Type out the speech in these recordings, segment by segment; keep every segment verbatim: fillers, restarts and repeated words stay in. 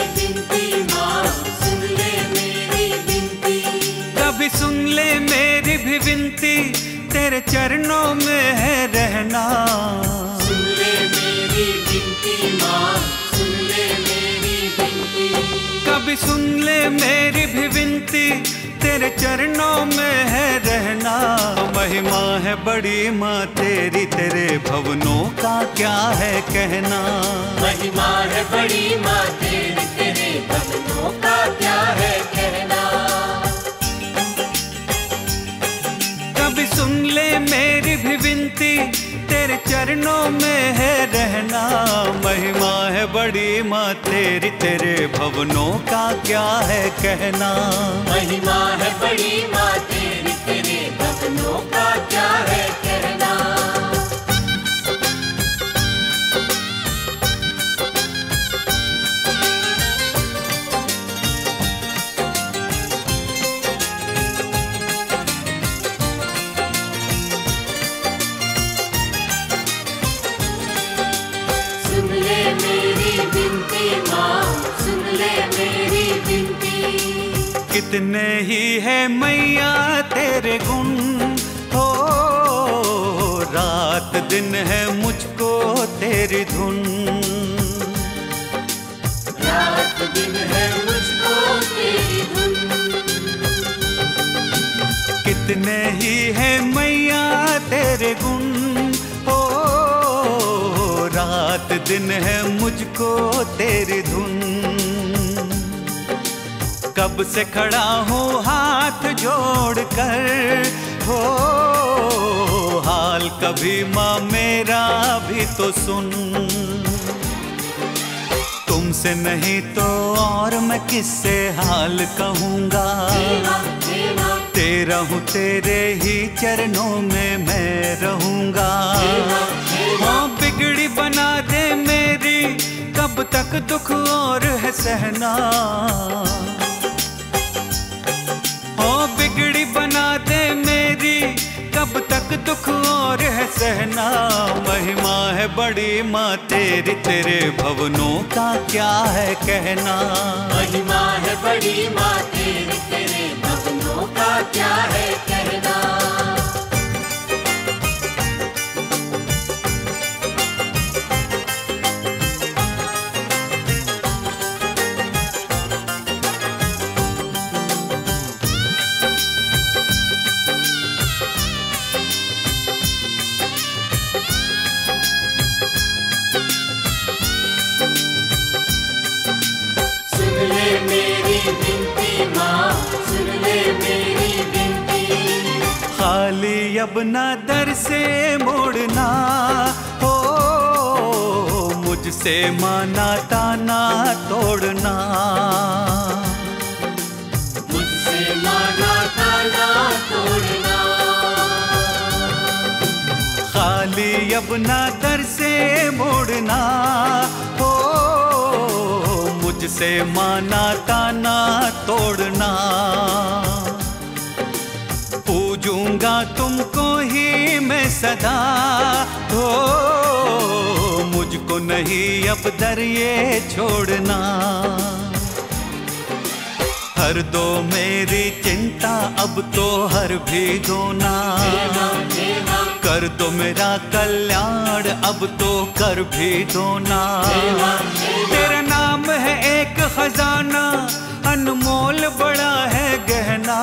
बिनती माँ, सुन ले मेरी बिनती। कभी सुन ले मेरी भी विनती, तेरे चरणों में है रहना। सुन ले मेरी बिनती माँ, सुन ले मेरी बिनती। कभी सुन ले मेरी भी विनती, तेरे चरणों में है रहना। महिमा है बड़ी माँ तेरी, तेरे भवनों का क्या है कहना। महिमा है बड़ी माँ तेरी, तेरे भवनों का क्या है कहना। कभी सुन ले मेरी भी विनती, तेरे चरणों में है रहना। महिमा है बड़ी माँ तेरी, तेरे भवनों का क्या है कहना। महिमा है बड़ी माँ तेरी, तेरे भवनों का क्या है कहना। सुन ले मेरी बिनती माँ, सुन ले मेरी बिनती। कितने ही है मैया तेरे गुण हो, रात दिन है मुझको तेरी धुन। रात दिन है मुझको तेरी धुन। कितने ही है मैया तेरे गुण हो, रात दिन है मुझको तेरी धुन। कब से खड़ा हूँ हाथ जोड़ कर, हो हाल कभी माँ मेरा भी तो सुन। तुमसे नहीं तो और मैं किससे हाल कहूँगा। तेरा हूँ तेरे ही चरणों में मैं रहूँगा। हाँ बिगड़ी बना दे मेरी, कब तक दुख और है सहना। हाँ बिगड़ी बना दे मेरी, कब तक दुख और है सहना। महिमा है बड़ी माँ तेरी, तेरे भवनों का क्या है कहना। महिमा है बड़ी माँ तेरी, तेरे भवनों का क्या है कहना। सुन ले मेरी बिनती माँ, सुन ले मेरी बिनती। खाली अब ना दर से मोड़ना हो, मुझसे माना ताना तोड़ना। मुझसे माना ताना तोड़ना। खाली अब ना दर से मोड़ना हो, मुझसे माना ताना तोड़ना। पूजूंगा तुमको ही मैं सदा, हो मुझको नहीं अब दर ये छोड़ना। हर दो मेरी चिंता अब तो हर भी दोना। कर दो मेरा कल्याण अब तो कर भी दोना। तेरा नाम है एक खजाना, अनमोल बड़ा है गहना।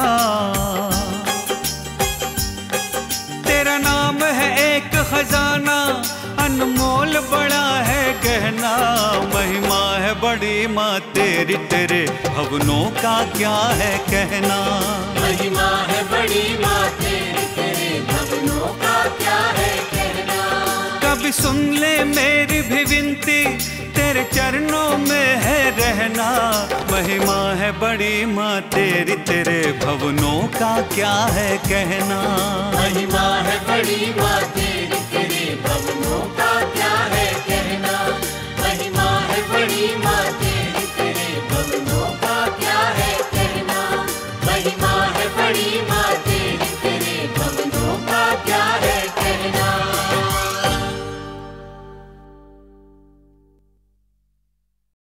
तेरा नाम है एक खजाना, अनमोल बड़ा है गहना। महिमा है बड़ी माँ तेरी, तेरे भवनों का क्या है कहना। महिमा है बड़ी माँ तेरी, तेरे भवनों का क्या है कहना। कभी सुन ले मेरी भी विनती, तेरे चरणों में है रहना। महिमा है बड़ी माँ तेरी, तेरे भवनों का क्या है कहना। महिमा है बड़ी माँ